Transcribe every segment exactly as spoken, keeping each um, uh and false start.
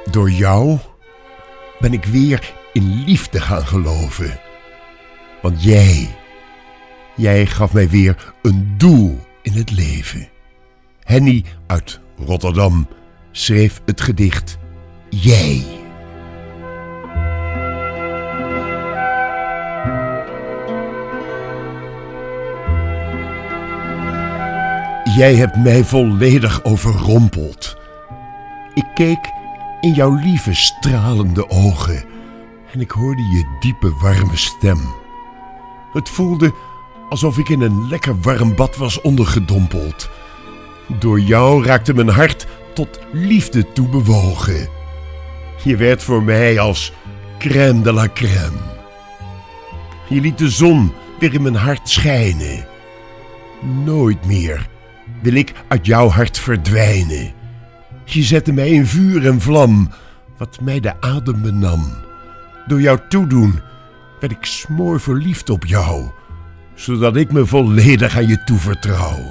Door jou ben ik weer in liefde gaan geloven. Want jij, jij gaf mij weer een doel in het leven. Henny uit Rotterdam schreef het gedicht Jij. Jij hebt mij volledig overrompeld. Ik keek in jouw lieve stralende ogen en ik hoorde je diepe warme stem. Het voelde alsof ik in een lekker warm bad was ondergedompeld. Door jou raakte mijn hart tot liefde toe bewogen. Je werd voor mij als crème de la crème. Je liet de zon weer in mijn hart schijnen. Nooit meer wil ik uit jouw hart verdwijnen. Je zette mij in vuur en vlam, wat mij de adem benam. Door jouw toedoen werd ik smoor verliefd op jou, zodat ik me volledig aan je toevertrouw.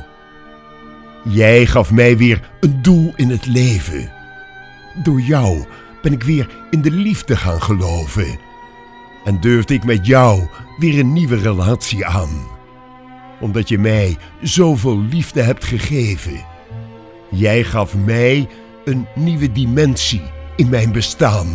Jij gaf mij weer een doel in het leven. Door jou ben ik weer in de liefde gaan geloven. En durfde ik met jou weer een nieuwe relatie aan. Omdat je mij zoveel liefde hebt gegeven. Jij gaf mij een nieuwe dimensie in mijn bestaan.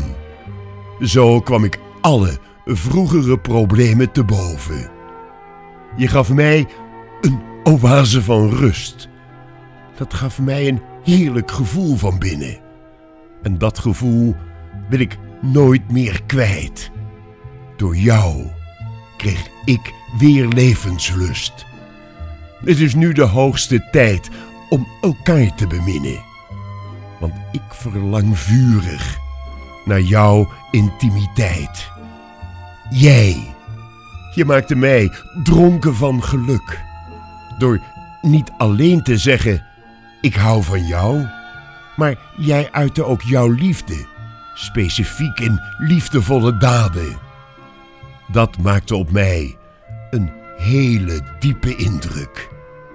Zo kwam ik alle vroegere problemen te boven. Je gaf mij een oase van rust. Dat gaf mij een heerlijk gevoel van binnen. En dat gevoel wil ik nooit meer kwijt. Door jou kreeg ik weer levenslust. Het is nu de hoogste tijd om elkaar te beminnen. Want ik verlang vurig naar jouw intimiteit. Jij, je maakte mij dronken van geluk. Door niet alleen te zeggen, ik hou van jou, maar jij uitte ook jouw liefde, specifiek in liefdevolle daden. Dat maakte op mij een hele diepe indruk.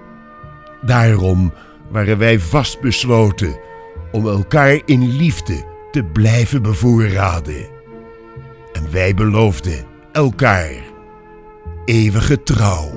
Daarom waren wij vastbesloten om elkaar in liefde te blijven bevoorraden. En wij beloofden elkaar eeuwige trouw.